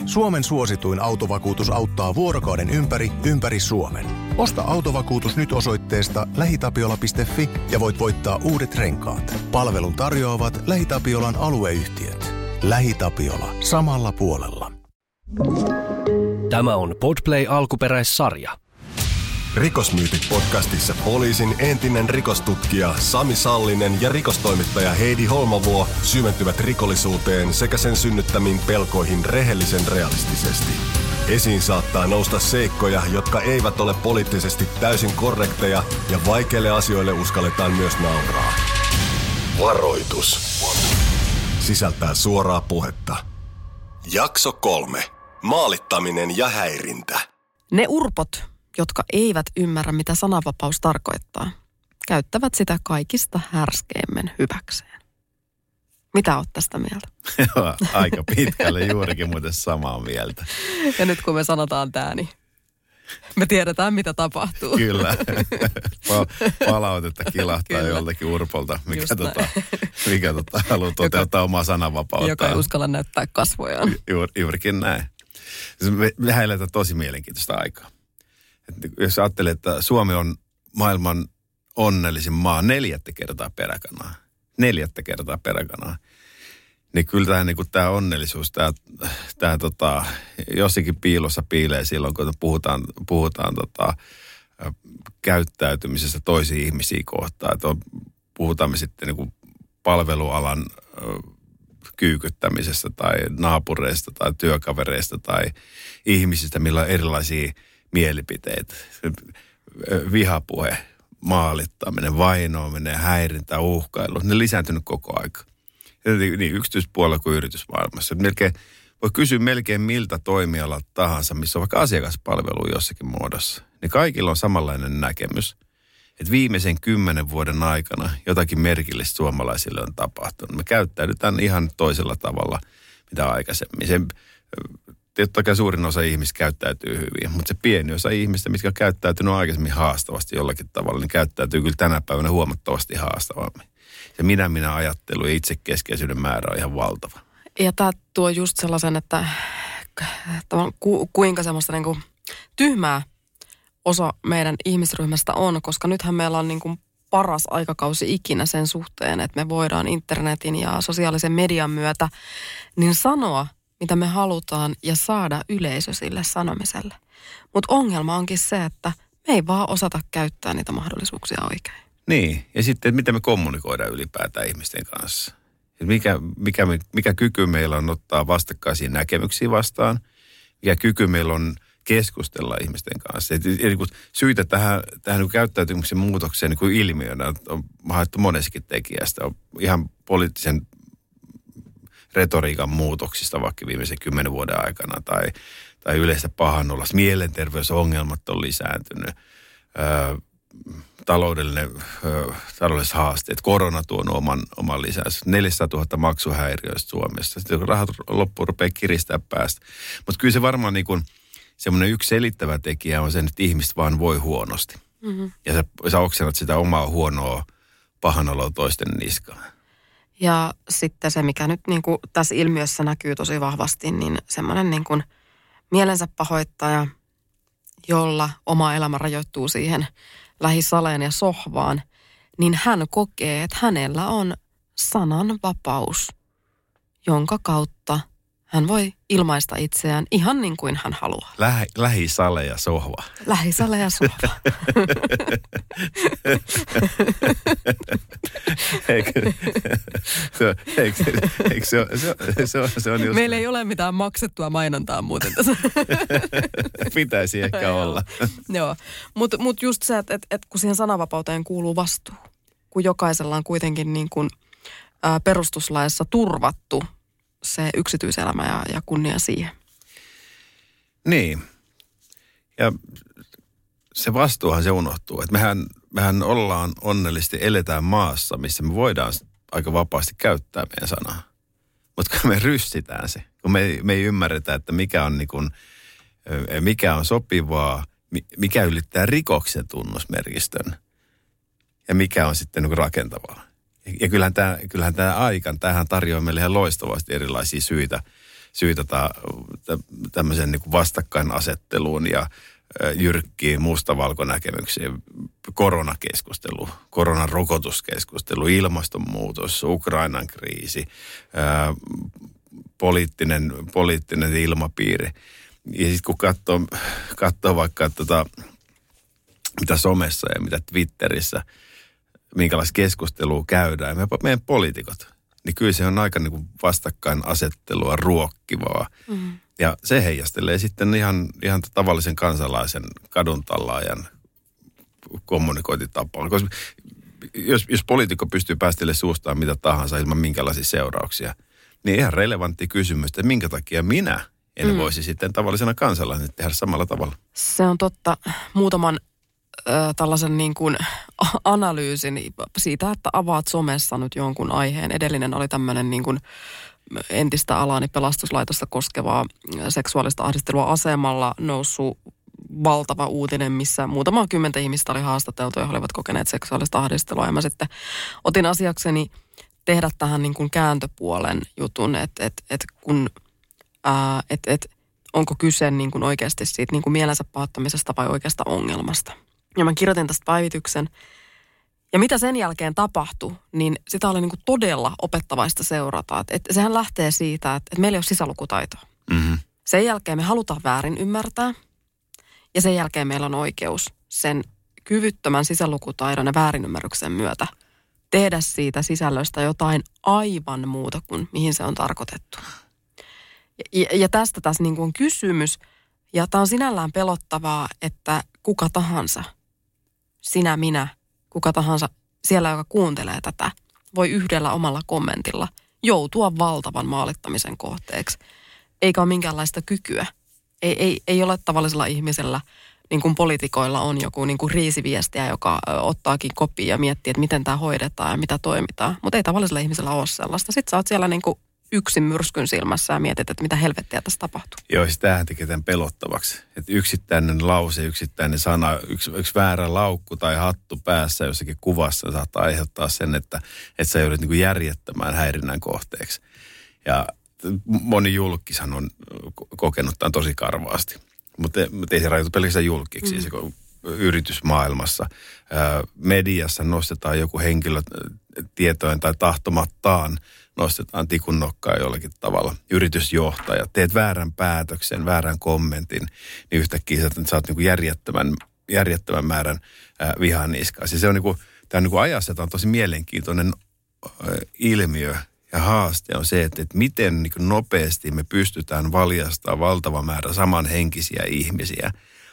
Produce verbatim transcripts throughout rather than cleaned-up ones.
Suomen suosituin autovakuutus auttaa vuorokauden ympäri, ympäri Suomen. Osta autovakuutus nyt osoitteesta lähitapiola piste fi ja voit voittaa uudet renkaat. Palvelun tarjoavat LähiTapiolan alueyhtiöt. LähiTapiola. Samalla puolella. Tämä on Podplay alkuperäissarja. Rikosmyytit podcastissa poliisin entinen rikostutkija Sami Sallinen ja rikostoimittaja Heidi Holmavuo syventyvät rikollisuuteen sekä sen synnyttämiin pelkoihin rehellisen realistisesti. Esiin saattaa nousta seikkoja, jotka eivät ole poliittisesti täysin korrekteja ja vaikeille asioille uskalletaan myös nauraa. Varoitus. Sisältää suoraa puhetta. Jakso kolme. Maalittaminen ja häirintä. Ne urpot, jotka eivät ymmärrä, mitä sananvapaus tarkoittaa, käyttävät sitä kaikista härskeimmin hyväkseen. Mitä oot tästä mieltä? Joo, aika pitkälle juurikin muuten samaa mieltä. Ja nyt kun me sanotaan tää, niin me tiedetään, mitä tapahtuu. Kyllä. Palautetta kilahtaa Kyllä. joltakin urpolta, mikä, tota, mikä tota, haluaa toteuttaa omaa sananvapautta. Joka ei uskalla näyttää kasvojaan. Juur, juurikin näin. Me, me eletään tosi mielenkiintoista aikaa. Et jos ajattelee, että Suomi on maailman onnellisin maa neljättä kertaa peräkanaa, neljättä kertaa peräkanaa, niin kyllä tämä, niin kuin tämä onnellisuus, tämä, tämä tota, jossakin piilossa piilee silloin, kun puhutaan, puhutaan tota, käyttäytymisestä toisiin ihmisiä kohtaan. Että on, puhutaan me sitten niin kuin palvelualan kyykyttämisestä tai naapureista tai työkavereista tai ihmisistä, millä on erilaisia mielipiteitä. Vihapuhe, maalittaminen, vainoaminen, häirintä, uhkailu, ne lisääntynyt koko aika. Niin yksityispuolella kuin yritysmaailmassa. Melkein, voi kysyä melkein miltä toimialalta tahansa, missä on vaikka asiakaspalvelu jossakin muodossa. Niin kaikilla on samanlainen näkemys, että viimeisen kymmenen vuoden aikana jotakin merkillistä suomalaisille on tapahtunut. Me käyttäydytään ihan toisella tavalla, mitä aikaisemmin. Se, totta kai suurin osa ihmistä käyttäytyy hyvin, mutta se pieni osa ihmistä, mitkä on käyttäytynyt aikaisemmin haastavasti jollakin tavalla, niin käyttäytyy kyllä tänä päivänä huomattavasti haastavammin. Ja minä minä ajattelu ja itsekeskeisyyden määrä on ihan valtava. Ja tämä tuo just sellaisen, että ku, kuinka semmoista niin kuin tyhmää osa meidän ihmisryhmästä on, koska nythän meillä on niin kuin paras aikakausi ikinä sen suhteen, että me voidaan internetin ja sosiaalisen median myötä niin sanoa, mitä me halutaan ja saada yleisö sille sanomiselle. Mutta ongelma onkin se, että me ei vaan osata käyttää niitä mahdollisuuksia oikein. Niin, ja sitten, että miten me kommunikoidaan ylipäätään ihmisten kanssa. Mikä, mikä, mikä kyky meillä on ottaa vastakkaisia näkemyksiä vastaan, mikä kyky meillä on keskustella ihmisten kanssa. Et, eli kun syitä tähän, tähän niin käyttäytymisen muutokseen niin kuin ilmiönä on haettu monessakin tekijästä. On ihan poliittisen retoriikan muutoksista vaikka viimeisen kymmenen vuoden aikana tai, tai yleistä pahanolasta. Mielenterveysongelmat on lisääntynyt. Öö, taloudellinen, ö, taloudelliset haasteet. Korona tuonut oman, oman lisänsä. neljäsataatuhatta maksuhäiriöistä Suomessa. Sitten kun rahat loppuun rupeaa kiristää päästä. Mutta kyllä se varmaan niin kuin semmoinen yksi selittävä tekijä on se, että ihmiset vaan voi huonosti. Mm-hmm. Ja sä, sä oksennat sitä omaa huonoa pahanoloa toisten niskaan. Ja sitten se, mikä nyt niin kuin tässä ilmiössä näkyy tosi vahvasti, niin semmoinen niin kuin mielensä pahoittaja, jolla oma elämä rajoittuu siihen lähisaleen ja sohvaan, niin hän kokee, että hänellä on sananvapaus, jonka kautta hän voi ilmaista itseään ihan niin kuin hän haluaa. Lähi, lähisale ja sohva. Lähisale ja sohva. eikö, se, eikö, eikö se, se, se, se on just... Meillä ei ole mitään maksettua mainontaa muuten tässä. Pitäisi ehkä olla. Joo, mutta mut just se, että et, et kun siihen sananvapauteen kuuluu vastuu, kun jokaisella on kuitenkin niin kuin, ä, perustuslaissa turvattu se yksityiselämä ja, ja kunnia siihen. Niin. Ja se vastuuhan se unohtuu. Että mehän, mehän ollaan onnellisesti, eletään maassa, missä me voidaan aika vapaasti käyttää meidän sanaa. Mutta kun me rystitään se, kun me, me ei ymmärretä, että mikä on, niin kun, mikä on sopivaa, mikä ylittää rikoksen tunnusmerkistön ja mikä on sitten niin rakentavaa. Ja kyllähän tämä, kyllähän tämä aikan, tämähän tarjoaa meille ihan loistavasti erilaisia syitä, syytetään tämmöisen niin kuin vastakkainasetteluun ja jyrkkiin mustavalkonäkemyksiin, koronakeskustelu, koronarokotuskeskustelu, ilmastonmuutos, Ukrainan kriisi, ää, poliittinen, poliittinen ilmapiiri. Ja sitten kun katsoo, katsoo vaikka tota, mitä somessa ja mitä Twitterissä, minkälaista keskustelua käydään, me, meidän poliitikot, niin kyllä se on aika niin kuin vastakkainasettelua ruokkivaa. Mm. Ja se heijastelee sitten ihan, ihan tavallisen kansalaisen kaduntallaajan kommunikointitapaan. Koska jos, jos poliitikko pystyy päästelle suustaan mitä tahansa ilman minkälaisia seurauksia, niin ihan relevantti kysymys, että minkä takia minä en mm. voisi sitten tavallisena kansalaisena tehdä samalla tavalla. Se on totta. Muutaman ö, tällaisen niin kuin analyysin siitä, että avaat somessa nyt jonkun aiheen. Edellinen oli tämmöinen niin kuin entistä alani pelastuslaitosta koskevaa seksuaalista ahdistelua asemalla noussut valtava uutinen, missä muutama kymmentä ihmistä oli haastateltu ja he olivat kokeneet seksuaalista ahdistelua. Ja mä sitten otin asiakseni tehdä tähän niin kuin kääntöpuolen jutun, että et, et kun, ää, et, et, onko kyse niin kuin oikeasti siitä niin kuin mielensä pahoittamisesta vai oikeasta ongelmasta. Ja mä kirjoitin tästä päivityksen. Ja mitä sen jälkeen tapahtui, niin sitä oli niin kuin todella opettavaista seurata. Et, et sehän lähtee siitä, että et meillä ei ole sisälukutaitoa. Mm-hmm. Sen jälkeen me halutaan väärin ymmärtää. Ja sen jälkeen meillä on oikeus sen kyvyttömän sisälukutaidon ja väärinymmärryksen myötä tehdä siitä sisällöstä jotain aivan muuta kuin mihin se on tarkoitettu. Ja, ja tästä tässä niin kuin on kysymys. Ja tämä on sinällään pelottavaa, että kuka tahansa, sinä, minä, kuka tahansa siellä, joka kuuntelee tätä, voi yhdellä omalla kommentilla joutua valtavan maalittamisen kohteeksi. Eikä ole minkäänlaista kykyä. Ei, ei, ei ole tavallisella ihmisellä, niin kuin poliitikoilla on joku niin kuin riisiviestiä, joka ottaakin kopia ja miettii, että miten tämä hoidetaan ja mitä toimitaan. Mutta ei tavallisella ihmisellä ole sellaista. Sitten sä oot siellä niin kuin yksin myrskyn silmässä ja mietit, että mitä helvettiä tässä tapahtuu. Joo, siis tämähän tekee tämän pelottavaksi. Että yksittäinen lause, yksittäinen sana, yksi, yksi väärä laukku tai hattu päässä jossakin kuvassa saattaa aiheuttaa sen, että, että sä joudut niin kuin järjettämään häirinnän kohteeksi. Ja moni julkishan on kokenut tämän tosi karvaasti. Mutta ei se rajoitu pelkästään julkiksi. Mm. Se yritysmaailmassa, mediassa nostetaan joku henkilö tietojen tai tahtomattaan, nostetaan tikun nokkaa jollakin tavalla. Yritysjohtaja, teet väärän päätöksen, väärän kommentin, niin yhtäkkiä sä saat niinku järjettömän, järjettömän määrän vihan niskaa. Se on niinku, tämä on niinku ajassa, tämä on tosi mielenkiintoinen ilmiö ja haaste on se, että, että miten niinku nopeasti me pystytään valjastamaan valtava määrä samanhenkisiä ihmisiä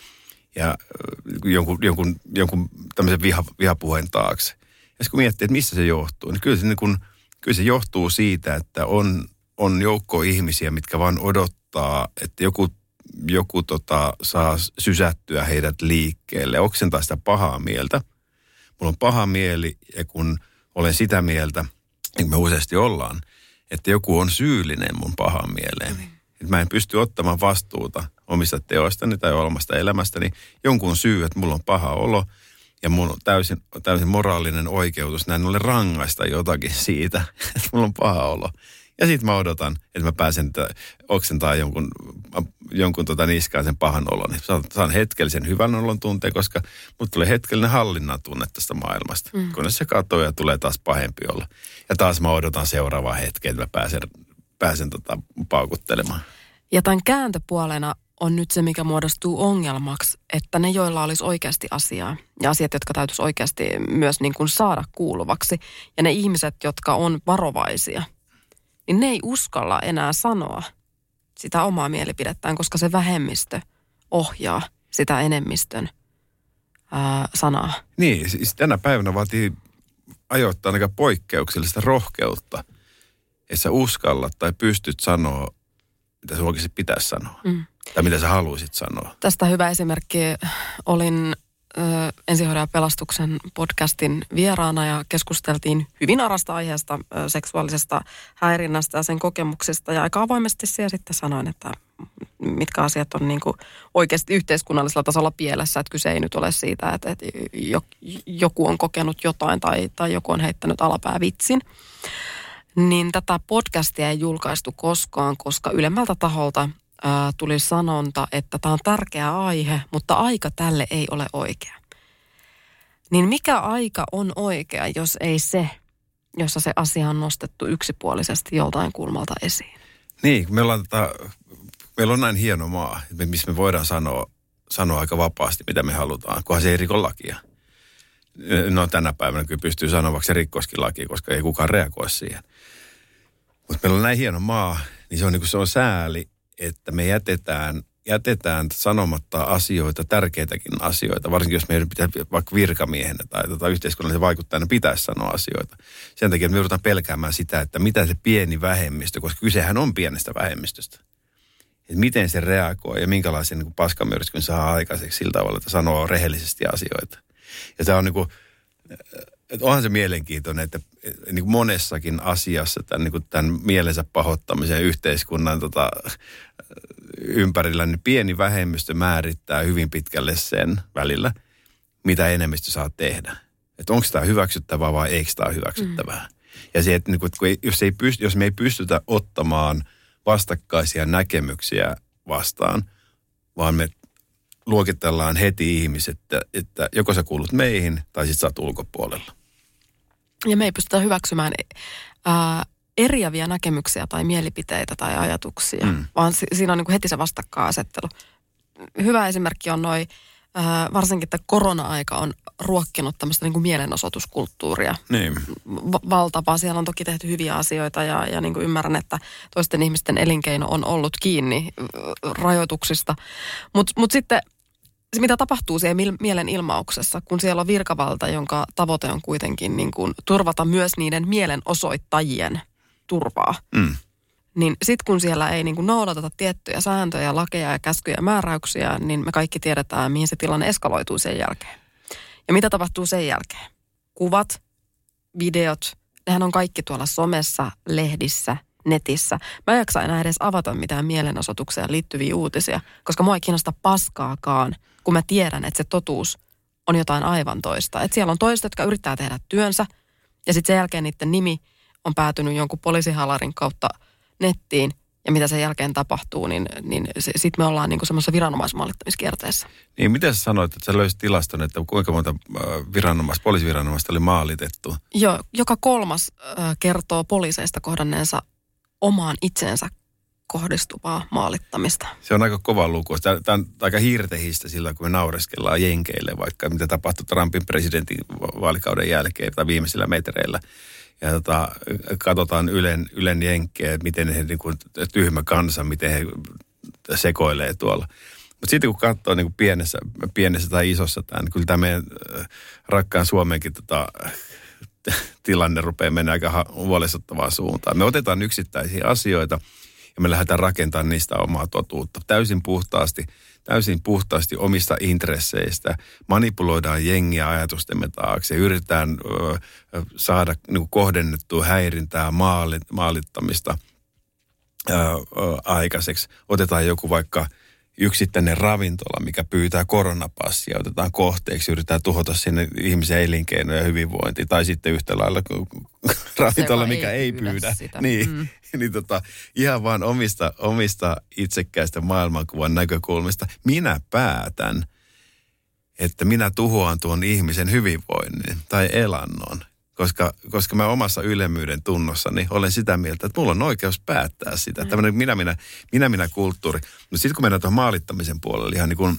ja jonkun, jonkun, jonkun tämmöisen viha, vihapuheen taakse. Ja sitten kun miettii, että mistä se johtuu, niin kyllä se, niin kun, kyllä se johtuu siitä, että on, on joukko ihmisiä, mitkä vaan odottaa, että joku, joku tota, saa sysättyä heidät liikkeelle, oksentaa sitä pahaa mieltä. Mulla on paha mieli ja kun olen sitä mieltä, niin me useasti ollaan, että joku on syyllinen mun pahaan mieleeni. Mm. Että mä en pysty ottamaan vastuuta omista teoistani tai omasta elämästäni. Jonkun syy, että mulla on paha olo ja mulla on täysin, täysin moraalinen oikeutus näin ollen rangaista jotakin siitä, että mulla on paha olo. Ja sitten mä odotan, että mä pääsen oksentaa jonkun, jonkun tota niskaan sen pahan olon. Saan, saan hetkellisen hyvän olon tunteen, koska mut tulee hetkellinen hallinnan tunne tästä maailmasta. Mm. Kun se katsoo ja tulee taas pahempi olla. Ja taas mä odotan seuraavaa hetkeä, että mä pääsen, pääsen tota paukuttelemaan. Ja tämän kääntöpuolena on nyt se, mikä muodostuu ongelmaksi, että ne, joilla olisi oikeasti asiaa ja asiat, jotka täytyisi oikeasti myös niin kuin saada kuuluvaksi, ja ne ihmiset, jotka on varovaisia, niin ne ei uskalla enää sanoa sitä omaa mielipidettään, koska se vähemmistö ohjaa sitä enemmistön ää, sanaa. Niin, siis tänä päivänä vaatii ajoittaa aika poikkeuksellista rohkeutta, että sä uskallat tai pystyt sanoa, mitä sä oikeasti pitäisi sanoa. Mm. Tai mitä sä haluaisit sanoa. Tästä hyvä esimerkki. Olin ö, Ensihoidon ja pelastuksen podcastin vieraana ja keskusteltiin hyvin arasta aiheesta, ö, seksuaalisesta häirinnästä ja sen kokemuksista. Ja aika avoimesti siellä sitten sanoin, että mitkä asiat on niin kuin oikeasti yhteiskunnallisella tasolla pielessä. Että kyse ei nyt ole siitä, että, että joku on kokenut jotain tai, tai joku on heittänyt alapäävitsin. niin tätä podcastia ei julkaistu koskaan, koska ylemmältä taholta ää, tuli sanonta, että tämä on tärkeä aihe, mutta aika tälle ei ole oikea. Niin mikä aika on oikea, jos ei se, jossa se asia on nostettu yksipuolisesti joltain kulmalta esiin? Niin, meillä on, tota, meillä on näin hieno maa, missä me voidaan sanoa, sanoa aika vapaasti, mitä me halutaan, kunhan se ei riko lakia. No tänä päivänä kyllä pystyy sanoa, vaikka se rikkoskin laki, koska ei kukaan reagoi siihen. Mutta meillä on näin hieno maa, niin se on, niin kuin se on sääli, että me jätetään, jätetään sanomatta asioita, tärkeitäkin asioita, varsinkin jos meidän pitää vaikka virkamiehenä tai tota yhteiskunnallisen vaikuttajana pitäisi sanoa asioita. Sen takia me joudutaan pelkäämään sitä, että mitä se pieni vähemmistö, koska kysehän on pienestä vähemmistöstä. Että miten se reagoi ja minkälaisen niin paskamyrskyn saa aikaiseksi sillä tavalla, että sanoo rehellisesti asioita. Ja tämä on niin kuin, että onhan se mielenkiintoinen, että niin kuin monessakin asiassa tämän, niin kuin tämän mielensä pahoittamisen yhteiskunnan tota, ympärillä, niin pieni vähemmistö määrittää hyvin pitkälle sen välillä, mitä enemmistö saa tehdä. Että onko tämä hyväksyttävää vai eikö tämä hyväksyttävää. Mm. Ja se, että niin kuin, jos, ei pyst, jos me ei pystytä ottamaan vastakkaisia näkemyksiä vastaan, vaan me luokitellaan heti ihmiset, että, että joko sä kuulut meihin tai sit sä oot ulkopuolella. Ja me ei pystytä hyväksymään ää, eriäviä näkemyksiä tai mielipiteitä tai ajatuksia, mm. vaan si- siinä on niin kuin heti se vastakkainasettelu. Hyvä esimerkki on noi, ää, varsinkin että korona-aika on ruokkinut tämmöistä niin kuin mielenosoituskulttuuria. Niin. Va- valtavaa. Siellä on toki tehty hyviä asioita ja, ja niin kuin ymmärrän, että toisten ihmisten elinkeino on ollut kiinni rajoituksista. Mutta mut sitten se, mitä tapahtuu siellä mielenilmauksessa, kun siellä on virkavalta, jonka tavoite on kuitenkin niin kuin turvata myös niiden mielenosoittajien turvaa. Mm. Niin sitten kun siellä ei niin kuin noudateta tiettyjä sääntöjä, lakeja ja käskyjä ja määräyksiä, niin me kaikki tiedetään, mihin se tilanne eskaloituu sen jälkeen. Ja mitä tapahtuu sen jälkeen? Kuvat, videot, nehän on kaikki tuolla somessa, lehdissä, netissä. Mä en jaksa enää edes avata mitään mielenosoitukseen liittyviä uutisia, koska mua ei kiinnosta paskaakaan, kun mä tiedän, että se totuus on jotain aivan toista. Että siellä on toiset, jotka yrittää tehdä työnsä, ja sitten sen jälkeen niiden nimi on päätynyt jonkun poliisihalarin kautta nettiin, ja mitä sen jälkeen tapahtuu, niin, niin sitten me ollaan niinku semmoisessa viranomaismaalittamiskierteessä. Niin, miten sä sanoit, että sä löysit tilaston, että kuinka monta viranomais, poliisiviranomaista oli maalitettu? Joo, joka kolmas äh, kertoo poliiseista kohdanneensa omaan itseensä kohdistuvaa maalittamista. Se on aika kova luku. Tämä on aika hirtehistä sillä, kun me naureskellaan jenkeille, vaikka mitä tapahtui Trumpin presidentin vaalikauden jälkeen tai viimeisillä metreillä. Ja tota, katsotaan Ylen, Ylen jenkkejä, että miten he, niin kuin, tyhmä kansa, miten he sekoilee tuolla. Mutta sitten kun katsoo niin kuin pienessä, pienessä tai isossa tämän, niin kyllä tämä meidän rakkaan Suomenkin tota, tilanne rupeaa mennä aika huolestuttavaan suuntaan. Me otetaan yksittäisiä asioita ja me lähdetään rakentamaan niistä omaa totuutta. Täysin puhtaasti, täysin puhtaasti omista intresseistä. Manipuloidaan jengiä ajatustemme taakse. Yritetään ö, saada niin kuin kohdennettua häirintää, maalit, maalittamista ö, ö, aikaiseksi. Otetaan joku vaikka yksittäinen ravintola, mikä pyytää koronapassia, otetaan kohteeksi, yritetään tuhota sinne ihmisen elinkeinoja ja hyvinvointi. Tai sitten yhtä lailla ravintola, mikä ei, ei pyydä. Sitä. Niin, mm. niin tota, ihan vaan omista, omista itsekkäistä maailmankuvan näkökulmista. Minä päätän, että minä tuhoan tuon ihmisen hyvinvoinnin tai elannon. Koska, koska mä omassa ylemmyyden tunnossani olen sitä mieltä, että mulla on oikeus päättää sitä. Mm. Tämmöinen minä-minä, minä-minä kulttuuri. No sitten kun mennään tuohon maalittamisen puolelle, ihan niin kuin,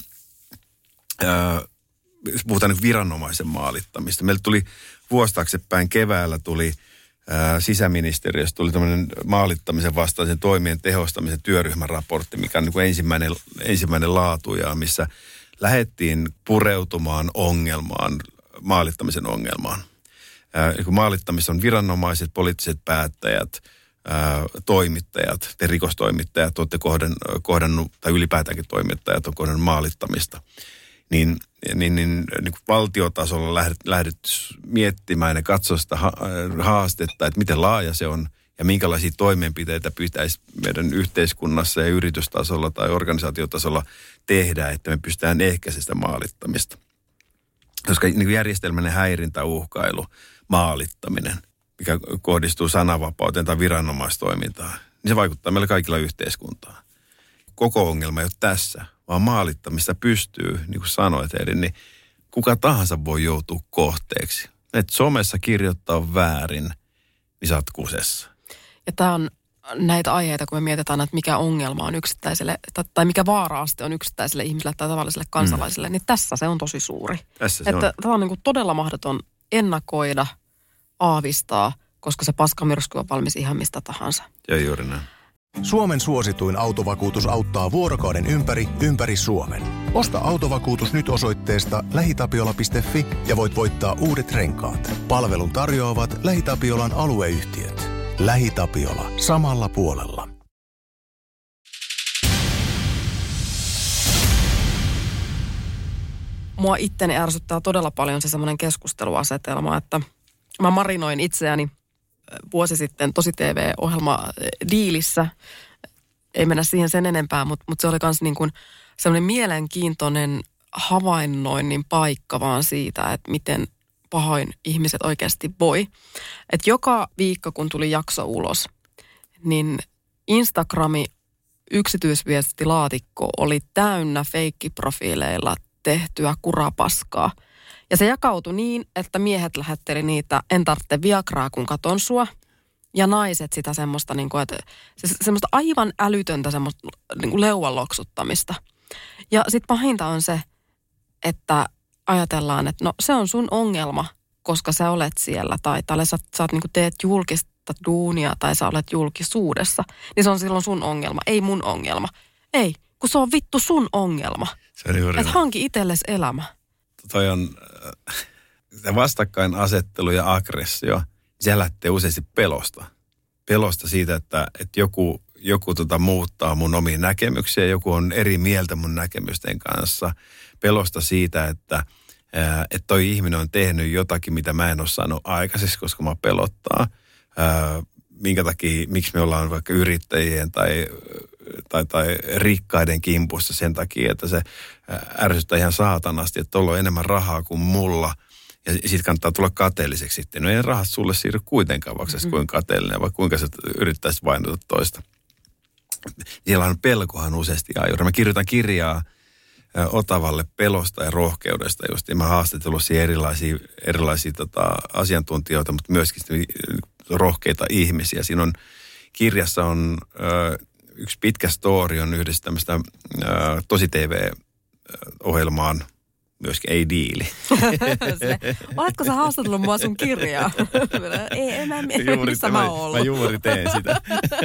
äh, puhutaan niin viranomaisen maalittamista. Meillä tuli vuosi taaksepäin keväällä tuli äh, sisäministeriössä, tuli tämmöinen maalittamisen vastaisen toimien tehostamisen työryhmän raportti, mikä on niin kuin ensimmäinen, ensimmäinen laatuja, missä lähdettiin pureutumaan ongelmaan, maalittamisen ongelmaan. Äh, maalittamissa on viranomaiset, poliittiset päättäjät, äh, toimittajat, te rikostoimittajat olette kohden, kohdannut, tai ylipäätäänkin toimittajat on kohdannut maalittamista. Niin, niin, niin, niin kuin valtiotasolla lähdet, lähdetty miettimään ja katsoa sitä ha- haastetta, että miten laaja se on ja minkälaisia toimenpiteitä pitäisi meidän yhteiskunnassa ja yritystasolla tai organisaatiotasolla tehdä, että me pystytään ehkäisemään sitä maalittamista. Koska niin järjestelmäinen häirintä, uhkailu, maalittaminen, mikä kohdistuu sananvapauteen tai viranomaistoimintaan, niin se vaikuttaa meillä kaikilla yhteiskuntaan. Koko ongelma ei ole tässä, vaan maalittamista pystyy, niin kuin sanoit Heidi, niin kuka tahansa voi joutua kohteeksi. Et somessa kirjoittaa väärin, niin sä oot kusessa. Ja tämä on näitä aiheita, kun me mietitään, että mikä ongelma on yksittäiselle, tai mikä vaara-aste on yksittäiselle ihmiselle tai tavalliselle kansalaiselle, mm. niin tässä se on tosi suuri. Tässä se että on. Tämä on niin kuin todella mahdoton ennakoida, aavistaa, koska se paskamyrsky on valmis ihan mistä tahansa. Ja juuri näin. Suomen suosituin autovakuutus auttaa vuorokauden ympäri, ympäri Suomen. Osta autovakuutus nyt osoitteesta lähitapiola piste fi ja voit voittaa uudet renkaat. Palvelun tarjoavat LähiTapiolan alueyhtiöt. LähiTapiola. Samalla puolella. Mua itteni ärsyttää todella paljon se semmoinen keskusteluasetelma, että mä marinoin itseäni vuosi sitten Tosi T V-ohjelma Diilissä. Ei mennä siihen sen enempää, mutta, mutta se oli myös niin kuin semmoinen mielenkiintoinen havainnoinnin paikka vaan siitä, että miten pahoin ihmiset oikeasti voi. Että joka viikko, kun tuli jakso ulos, niin Instagrami yksityisviestilaatikko oli täynnä feikkiprofiileilla tehtyä kurapaskaa. Ja se jakautui niin, että miehet lähetteli niitä, en tarvitse Viagraa, kun katon sua. Ja naiset sitä semmoista, niin kuin, että, se, semmoista aivan älytöntä semmoista niin kuin leuan loksuttamista. Ja sitten pahinta on se, että ajatellaan, että no se on sun ongelma, koska sä olet siellä. Tai, tai sä, sä oot, niin kuin teet julkista duunia tai sä olet julkisuudessa. Niin se on silloin sun ongelma, ei mun ongelma. Ei, kun se on vittu sun ongelma. Että hanki itsellesi elämä. Toi on se vastakkainasettelu ja aggressio. Se lähtee useasti pelosta. Pelosta siitä, että, että joku, joku tota muuttaa mun omiin näkemyksiä, joku on eri mieltä mun näkemysten kanssa. Pelosta siitä, että, että toi ihminen on tehnyt jotakin, mitä mä en ole saanut aikaiseksi, koska mä pelottaa. Minkä takia, miksi me ollaan vaikka yrittäjien tai, tai, tai rikkaiden kimpussa sen takia, että se ärsyttää ihan saatanasti, että tuolla on enemmän rahaa kuin mulla. Ja sitten kannattaa tulla kateelliseksi sitten. No ei rahat sulle siirry kuitenkaan, vaikka mm-hmm. kuinka kateellinen, vaikka kuinka sä yrittäisit vainota toista. Siellä on pelkohan useasti ajuri. Mä kirjoitan kirjaa Otavalle pelosta ja rohkeudesta just. Ja mä haastatellut siihen erilaisia, erilaisia tota, asiantuntijoita, mutta myöskin rohkeita ihmisiä. Siinä on, kirjassa on ö, yksi pitkä story on yhdessä tämmöistä ö, Tosi T V-ohjelmaan, myöskin ei diili. Oletko sä haastatellut mua sun kirjaa? ei, en mä missä mä oon ollut. Mä juuri teen sitä.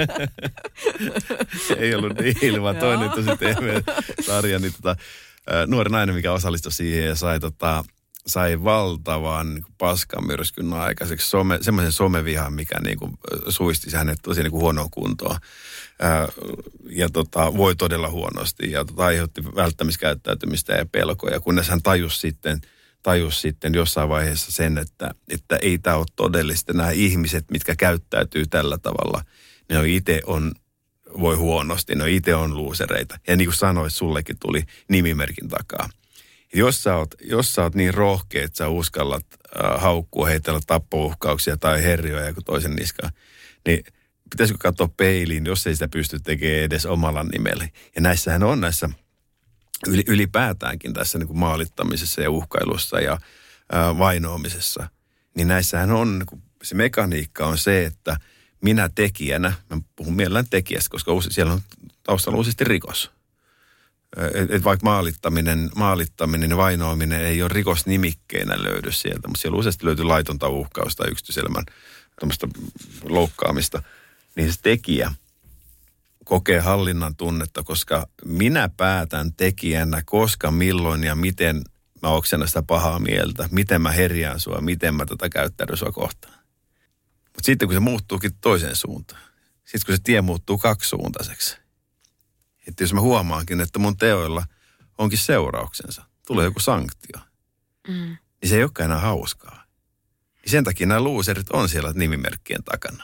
Ei ollut diili, vaan toinen Tosi T V-sarja. Niin tota, nuori nainen, mikä osallistui siihen ja sai, tota, sai valtavan niin paskamyrskyn aikaiseksi. Some, semmoisen somevihan, mikä niin kuin, suisti hänet tosi niin kuin huonoon kuntoon. Ää, ja tota, voi todella huonosti ja tota, aiheutti välttämiskäyttäytymistä ja pelkoja, kunnes hän tajusi sitten, tajusi sitten jossain vaiheessa sen, että, että ei tämä ole todellista. Nämä ihmiset, mitkä käyttäytyy tällä tavalla, ne on itse on, voi huonosti, ne on itse on luusereita. Ja niin kuin sanoit, sullekin tuli nimimerkin takaa. Jos sä oot, jos sä oot niin rohkea, että sä uskallat äh, haukkua, heitellä tappouhkauksia tai herjoja joku toisen niskaan, niin pitäisikö katsoa peiliin, jos ei sitä pysty tekemään edes omalla nimellä. Ja näissähän on näissä ylipäätäänkin tässä niin kuin maalittamisessa ja uhkailussa ja ää, vainoamisessa. Niin näissähän on, se mekaniikka on se, että minä tekijänä, mä puhun mielellään tekijästä, koska siellä on taustalla useasti rikos. Et, et vaikka maalittaminen, maalittaminen ja vainoaminen ei ole rikosnimikkeinä löydy sieltä, mutta siellä useasti löytyy laitonta uhkausta, yksityiselämän tämmöistä loukkaamista. Niin se tekijä kokee hallinnan tunnetta, koska minä päätän tekijänä, koska, milloin ja miten mä oksennan sitä pahaa mieltä, miten mä herjään sua, miten mä tätä käyttäydyn sua kohtaan. Mutta sitten kun se muuttuukin toiseen suuntaan, sitten kun se tie muuttuu kaksisuuntaiseksi, että jos mä huomaankin, että mun teoilla onkin seurauksensa, tulee joku sanktio, mm. niin se ei olekaan enää hauskaa. Ja sen takia nämä luuserit on siellä nimimerkkien takana.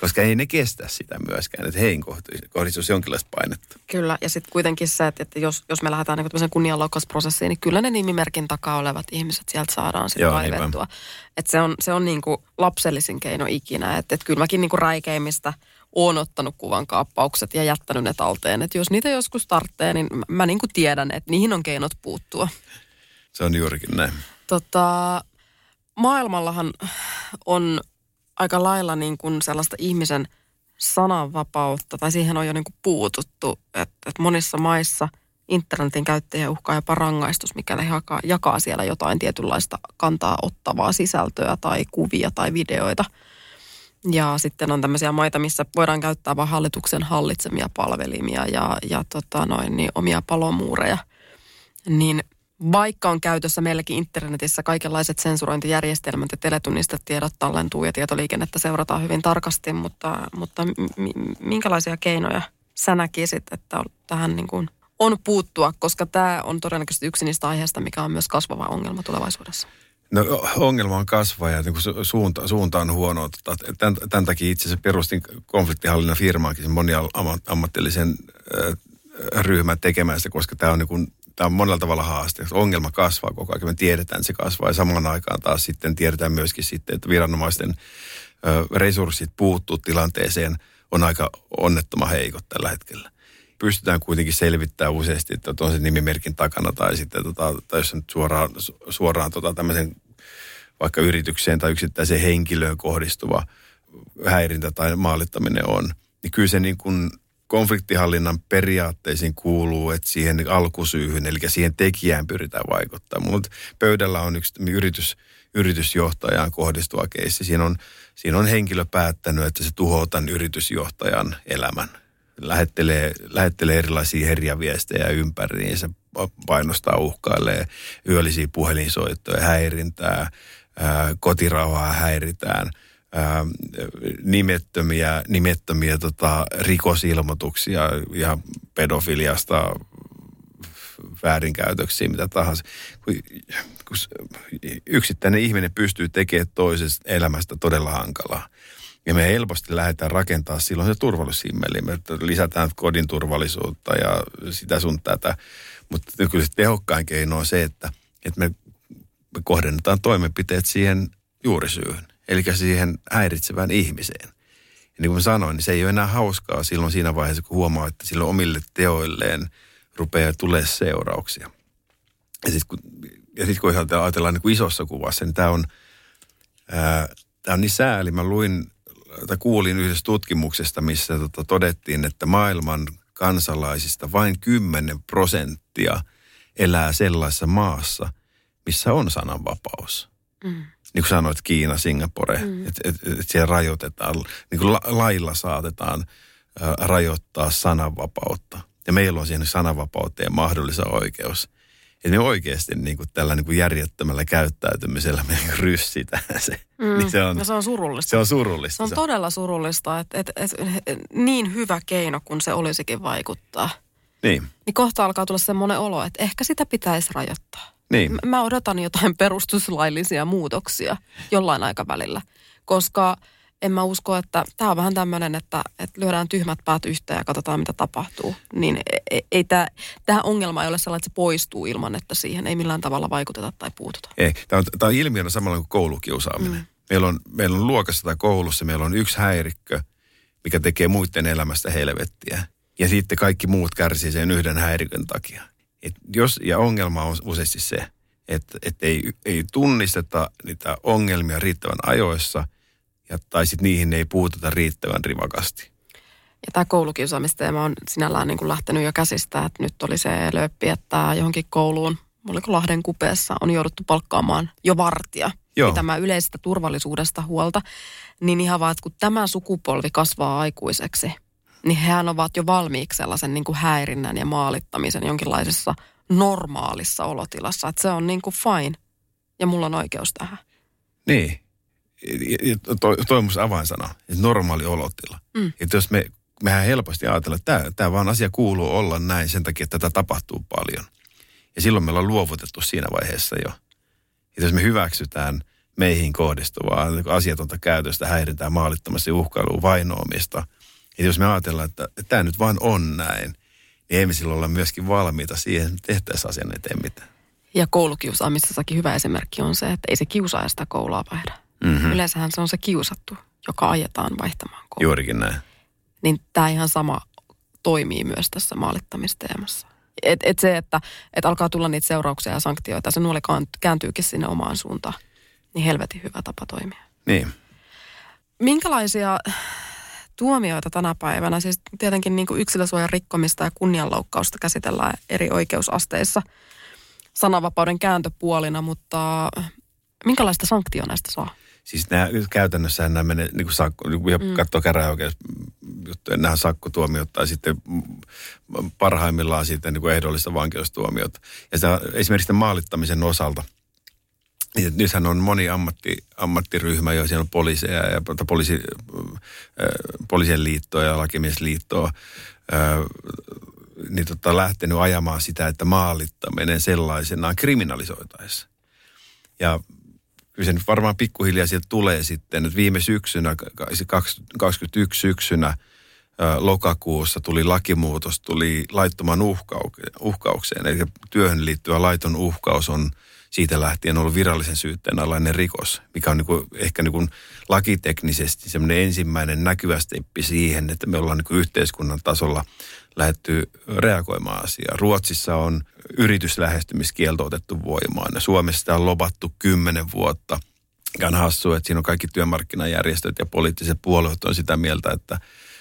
Koska ei ne kestä sitä myöskään, että heihin kohdistuisi jonkinlaista painetta. Kyllä, ja sitten kuitenkin se, että, että jos, jos me lähdetään niin tämmöiseen kunnianloukkausprosessiin, niin kyllä ne nimimerkin takaa olevat ihmiset sieltä saadaan sitten kaivettua. Että se on, se on niin kuin lapsellisin keino ikinä. Että, että kyllä mäkin niin kuin räikeimmistä olen ottanut kuvan kaappaukset ja jättänyt ne talteen. Että jos niitä joskus tarvitsee, niin mä niin kuin tiedän, että niihin on keinot puuttua. Se on juurikin näin. Tota, maailmallahan on aika lailla niin kuin sellaista ihmisen sananvapautta, tai siihen on jo niin kuin puututtu, että, että monissa maissa internetin käyttäjä uhkaa jopa rangaistus, mikäli he jakaa, jakaa siellä jotain tietynlaista kantaa ottavaa sisältöä tai kuvia tai videoita. Ja sitten on tämmöisiä maita, missä voidaan käyttää vain hallituksen hallitsemia palvelimia ja, ja tota noin, niin omia palomuureja. Niin vaikka on käytössä meilläkin internetissä kaikenlaiset sensurointijärjestelmät ja teletunnistetiedot tallentuu ja tietoliikennettä seurataan hyvin tarkasti, mutta, mutta minkälaisia keinoja sä näkisit, että tähän niin kuin on puuttua, koska tämä on todennäköisesti yksi niistä aiheista, mikä on myös kasvava ongelma tulevaisuudessa? No ongelma on kasvaa ja niin suunta, suunta on huono. Tämän, tämän takia itse asiassa perustin konfliktihallinnan firmaankin sen moniammatillisen ryhmän tekemään sitä, koska tämä on niin kuin Tämä on monella tavalla haaste. Ongelma kasvaa koko ajan. Me tiedetään, että se kasvaa. Ja samaan aikaan taas sitten tiedetään myöskin sitten, että viranomaisten ö, resurssit puuttuu tilanteeseen on aika onnettoman heikot tällä hetkellä. Pystytään kuitenkin selvittämään useasti, että on se nimimerkin takana tai sitten tota, tai jos nyt suoraan, suoraan tota, tämmöisen vaikka yritykseen tai yksittäiseen henkilöön kohdistuva häirintä tai maalittaminen on, niin kyllä se niin kuin konfliktihallinnan periaatteisiin kuuluu, että siihen alkusyyhyn, eli siihen tekijään pyritään vaikuttamaan. Mutta pöydällä on yksi yritys, yritysjohtajaan kohdistuva keissi. Siinä on, siinä on henkilö päättänyt, että se tuhoaa tämän yritysjohtajan elämän. Lähettelee, lähettelee erilaisia herjaviestejä ympäriinsä, painostaa, uhkailee, yöllisiä puhelinsoittoja, häirintää, ää, kotirauhaa häiritään. Ää, nimettömiä, nimettömiä tota, rikosilmoituksia ja pedofiliasta, väärinkäytöksiä, mitä tahansa. Kun, kun yksittäinen ihminen pystyy tekemään toisesta elämästä todella hankalaa. Ja me helposti lähdetään rakentamaan silloin se turvallisuushimmeli. Me lisätään kodin turvallisuutta ja sitä sun tätä. Mutta kyllä se tehokkain keino on se, että, että me, me kohdennetaan toimenpiteet siihen juurisyyhyn. Eli siihen häiritsevään ihmiseen. Ja niin kuin mä sanoin, niin se ei ole enää hauskaa silloin siinä vaiheessa, kun huomaa, että silloin omille teoilleen rupeaa tulee seurauksia. Ja sitten kun, ja sit, kun ajatellaan niin kuin isossa kuvassa, niin tämä on, ää, tää on niin sääli. Mä luin, tai kuulin yhdessä tutkimuksesta, missä tota, todettiin, että maailman kansalaisista vain kymmenen prosenttia elää sellaisessa maassa, missä on sananvapaus. Mm. Niin kuin sanoit, Kiina, Singapore, mm. että et, et siellä rajoitetaan, niin kuin la, lailla saatetaan ä, rajoittaa sananvapautta. Ja meillä on siihen sananvapauteen mahdollisen oikeus. Että me oikeasti niin kuin tällä niin kuin järjettömällä käyttäytymisellä me niin ryssitään se. Mm. Niin se, on, ja se on surullista. Se on surullista. Se on todella surullista, että et, et, et, niin hyvä keino, kun se olisikin vaikuttaa. Niin. Niin kohta alkaa tulla semmoinen olo, että ehkä sitä pitäisi rajoittaa. Niin. Mä odotan jotain perustuslaillisia muutoksia jollain aikavälillä, koska en mä usko, että tämä on vähän tämmöinen, että, että lyödään tyhmät päät yhteen ja katsotaan, mitä tapahtuu. Niin ei, ei tämä, tämä ongelma ei ole sellainen, että se poistuu ilman, että siihen ei millään tavalla vaikuteta tai puututa. Ei, tämä on, tämä on ilmiönä samalla kuin koulukiusaaminen. Mm. Meillä on, meillä on luokassa tai koulussa, meillä on yksi häirikkö, mikä tekee muiden elämästä helvettiä. Ja sitten kaikki muut kärsii sen yhden häirikön takia. Et jos, ja ongelma on useasti se, että, että ei, ei tunnisteta niitä ongelmia riittävän ajoissa, ja, tai sitten niihin ei puututa riittävän rivakasti. Ja tämä koulukiusaamisteema on sinällään niin kuin lähtenyt jo käsistä, että nyt oli se lööppi, että johonkin kouluun, oliko Lahden kupeessa, on jouduttu palkkaamaan jo vartija pitämään yleisestä turvallisuudesta huolta. Niin ihan vaan, että kun tämä sukupolvi kasvaa aikuiseksi, niin hehän ovat jo valmiiksi sellaisen niin kuin häirinnän ja maalittamisen jonkinlaisessa normaalissa olotilassa. Että se on niin kuin fine ja mulla on oikeus tähän. Niin. Toi, toi on musta avainsana, että normaali olotila. Mm. Että jos me, mehän helposti ajatellaan, että tämä, tämä vaan asia kuuluu olla näin sen takia, että tätä tapahtuu paljon. Ja silloin meillä on luovutettu siinä vaiheessa jo. Että jos me hyväksytään meihin kohdistuvaa asiatonta käytöstä, häirintää, maalittamista, uhkailua, vainoamista. Ja jos me ajatellaan, että, että tämä nyt vaan on näin, niin ei me silloin olla myöskin valmiita siihen, että tehtäisiin asian eteen mitään. Ja koulukiusaamisessakin hyvä esimerkki on se, että ei se kiusaaja sitä koulua vaihda. Mm-hmm. Yleensähän se on se kiusattu, joka ajetaan vaihtamaan koulua. Juurikin näin. Niin tämä ihan sama toimii myös tässä maalittamisteemassa. Et, et se, että et alkaa tulla niitä seurauksia ja sanktioita, se nuoli kääntyykin sinne omaan suuntaan. Niin helvetin hyvä tapa toimia. Niin. Minkälaisia tuomioita tänä päivänä, siis tietenkin niin kuin yksilösuojan rikkomista ja kunnianloukkausta käsitellään eri oikeusasteissa sananvapauden kääntöpuolina, mutta minkälaista sanktiota näistä saa? Siis nämä, käytännössähän nämä menee, niin kuin sakko, niin kuin mm. katsoo käräjäoikeusjuttuja, nämä sakkotuomiot tai sitten parhaimmillaan sitten niin kuin ehdollista vankeustuomiota. Ja se, esimerkiksi maalittamisen osalta, nythän on moni ammatti, ammattiryhmä, jo siellä on poliiseja ja poliisi, poliisien liittoa ja lakimiesliittoa, niin tota, lähtenyt ajamaan sitä, että maalittaminen sellaisenaan kriminalisoitaisiin. Ja kyllä se nyt varmaan pikkuhiljaa sieltä tulee sitten, että viime syksynä, kaksikymmentäyksi syksynä, lokakuussa tuli lakimuutos, tuli laittoman uhkaukseen, eli työhön liittyvä laiton uhkaus on siitä lähtien ollut virallisen syytteen alainen rikos, mikä on niin kuin, ehkä niin kuin lakiteknisesti semmoinen ensimmäinen näkyvä steppi siihen, että me ollaan niin kuin yhteiskunnan tasolla lähdetty reagoimaan asiaan. Ruotsissa on yrityslähestymiskielto otettu voimaan ja Suomessa sitä on lobattu kymmenen vuotta. Mikä on hassua, että siinä on kaikki työmarkkinajärjestöt ja poliittiset puolueet on sitä mieltä, että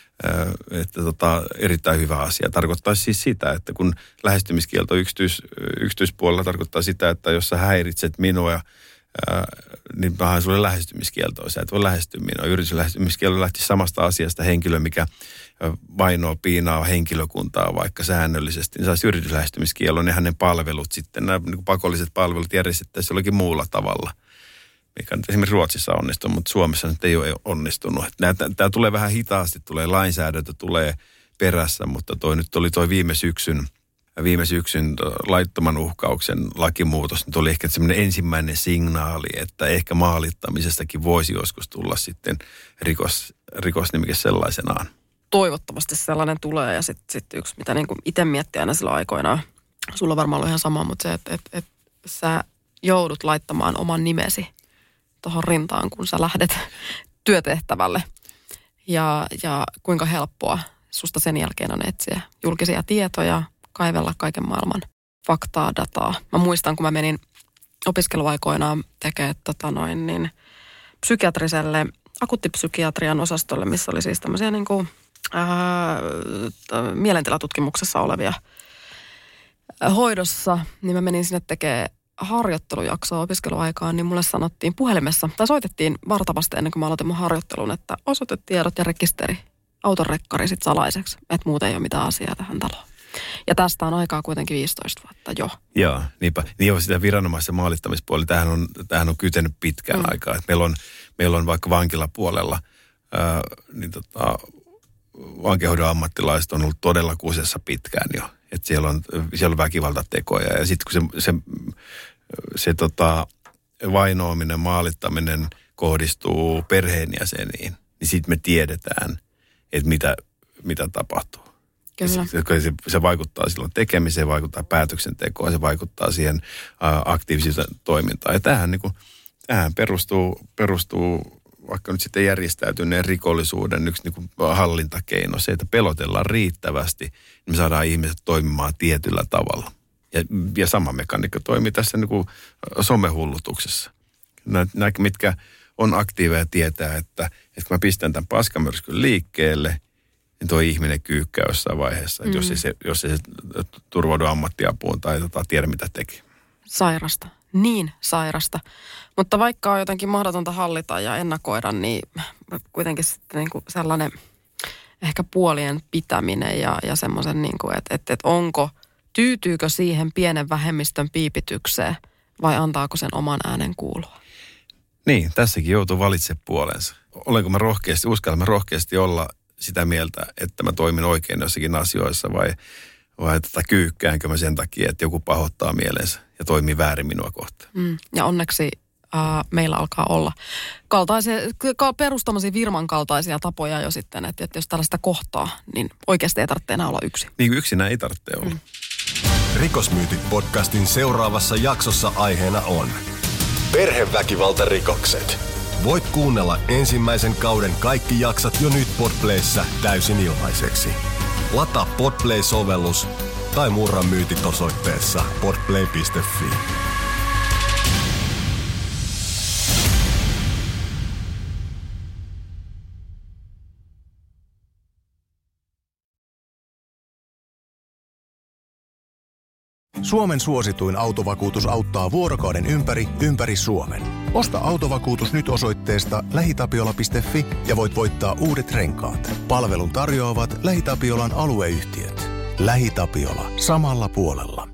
että tota, erittäin hyvä asia. Tarkoittaa siis sitä, että kun lähestymiskielto yksityis, yksityispuolella tarkoittaa sitä, että jos sä häiritset minua, ää, niin vähän sulle lähestymiskieltoa. Sä et voi lähestyä minua. Yrityslähestymiskielto lähti samasta asiasta henkilö, mikä vainoo, piinaa henkilökuntaa vaikka säännöllisesti. Niin saisi yrityslähestymiskielon ja hänen palvelut sitten, nämä niin pakolliset palvelut järjestettäisiin jollakin muulla tavalla. Mikä nyt esimerkiksi Ruotsissa onnistuu, mutta Suomessa nyt ei ole onnistunut. Tämä tulee vähän hitaasti, tulee lainsäädäntö, tulee perässä, mutta toi nyt oli toi viime syksyn, viime syksyn laittoman uhkauksen lakimuutos. Nyt oli ehkä semmoinen ensimmäinen signaali, että ehkä maalittamisestakin voisi joskus tulla sitten rikos, rikosnimike sellaisenaan. Toivottavasti sellainen tulee ja sitten sit yksi, mitä niin itse miettii aina silloin aikoinaan, sulla on varmaan ollut ihan sama, mutta se, että et, et, sä joudut laittamaan oman nimesi tuohon rintaan, kun sä lähdet työtehtävälle. Ja, ja kuinka helppoa susta sen jälkeen on etsiä julkisia tietoja, kaivella kaiken maailman faktaa, dataa. Mä muistan, kun mä menin opiskeluaikoinaan tekemään tota noin, niin psykiatriselle, akuuttipsykiatrian osastolle, missä oli siis tämmöisiä niin kuin, ää, mielentilatutkimuksessa olevia hoidossa, niin mä menin sinne tekemään harjoittelujaksoa opiskeluaikaan, niin mulle sanottiin puhelimessa, tai soitettiin vartavasti ennen kuin mä aloitin mun harjoittelun, että osoitetiedot ja rekisteri, autonrekkari sit salaiseksi, että muuten ei ole mitään asiaa tähän taloon. Ja tästä on aikaa kuitenkin viisitoista vuotta jo. Joo, niinpä. Niin on sitä viranomaisen maalittamispuoli. Tämähän on, tämähän on kytenyt pitkään mm. aikaa. Et meillä, on, meillä on vaikka vankilapuolella, ää, niin tota, vankehoidon ammattilaiset on ollut todella kusessa pitkään jo. Että siellä on, siellä on väkivaltatekoja ja sitten kun se, se, se tota, vainoaminen, maalittaminen kohdistuu perheenjäseniin, niin sitten me tiedetään, että mitä, mitä tapahtuu. Kyllä. Se, se, se vaikuttaa silloin tekemiseen, vaikuttaa päätöksentekoon, se vaikuttaa siihen ä, aktiiviseen toimintaan. Ja tämähän, niin kuin, tämähän perustuu, perustuu vaikka nyt sitten järjestäytyneen rikollisuuden yksi niin kuin hallintakeino, se, että pelotellaan riittävästi, niin me saadaan ihmiset toimimaan tietyllä tavalla. Ja, ja sama mekaniikka toimii tässä niin kuin somehullutuksessa. Nämä, mitkä on aktiiveja, tietää, että, että kun mä pistän tämän paskamyrskyn liikkeelle, niin tuo ihminen kyykkää jossain vaiheessa, mm. jos, ei se, jos ei se turvaudu ammattiapuun tai tota, tiedä mitä teki. Sairasta. Niin sairasta. Mutta vaikka on jotenkin mahdotonta hallita ja ennakoida, niin kuitenkin sitten niin kuin sellainen ehkä puolien pitäminen ja, ja semmoisen, niin kuin, että, että, että onko, tyytyykö siihen pienen vähemmistön piipitykseen vai antaako sen oman äänen kuulua? Niin, tässäkin joutuu valitsemaan puolensa. Olenko mä rohkeasti, uskallan mä rohkeasti olla sitä mieltä, että mä toimin oikein jossakin asioissa vai, vai tota, kyykkäänkö mä sen takia, että joku pahoittaa mielensä ja toimii väärin minua kohtaan. Mm. Ja onneksi ää, meillä alkaa olla kaltaisia, perustamisia firman kaltaisia tapoja jo sitten, että, että jos tällaista kohtaa, niin oikeasti ei tarvitse enää olla yksin. Niin kuin yksinään ei tarvitse olla. Mm. Rikosmyytit podcastin seuraavassa jaksossa aiheena on perheväkivaltarikokset. Voit kuunnella ensimmäisen kauden kaikki jaksot jo nyt Podplayssä täysin ilmaiseksi. Lataa Podplay-sovellus tai murra myytit osoitteessa podplay piste fi. Suomen suosituin autovakuutus auttaa vuorokauden ympäri, ympäri Suomen. Osta autovakuutus nyt osoitteesta lähitapiola piste fi ja voit voittaa uudet renkaat. Palvelun tarjoavat LähiTapiolan alueyhtiöt. LähiTapiola. Samalla puolella.